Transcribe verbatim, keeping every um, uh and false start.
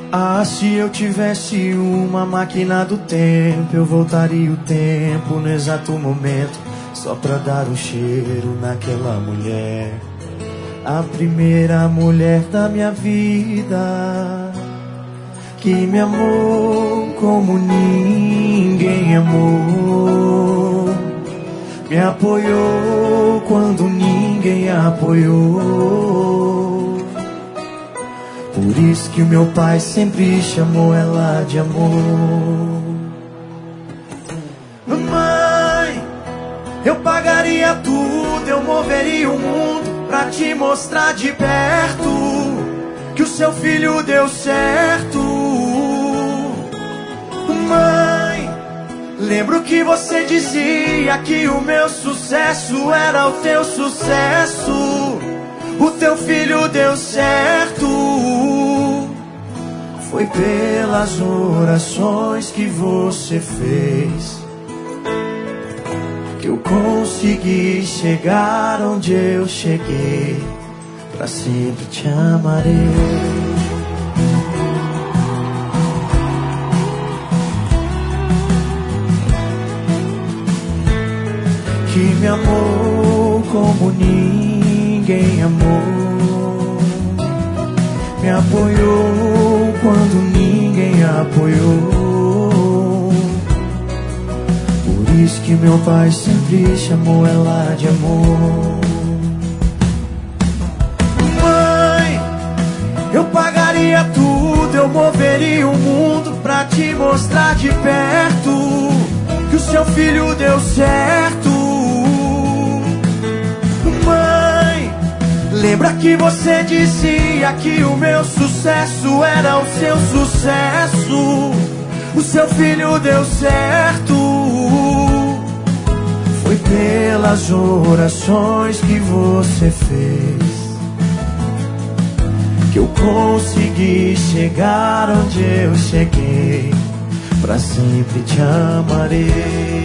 Ah, se eu tivesse uma máquina do tempo, eu voltaria o tempo no exato momento, só pra dar um cheiro naquela mulher, a primeira mulher da minha vida, que me amou como ninguém amou, me apoiou quando ninguém apoiou. Por isso que o meu pai sempre chamou ela de amor. Mãe, eu pagaria tudo, eu moveria o mundo pra te mostrar de perto que o seu filho deu certo. Mãe, lembro que você dizia que o meu sucesso era o teu sucesso. O teu filho deu certo. Foi pelas orações que você fez que eu consegui chegar onde eu cheguei. Pra sempre te amarei. Que me amou como ninguém amou, me apoiou quando ninguém apoiou. Por isso que meu pai sempre chamou ela de amor. Mãe, eu pagaria tudo, eu moveria o mundo pra te mostrar de perto que o seu filho deu certo. Mãe, lembra que você dizia que o meu sucesso era o seu sucesso. O seu filho deu certo. Foi pelas orações que você fez que eu consegui chegar onde eu cheguei. Pra sempre te amarei.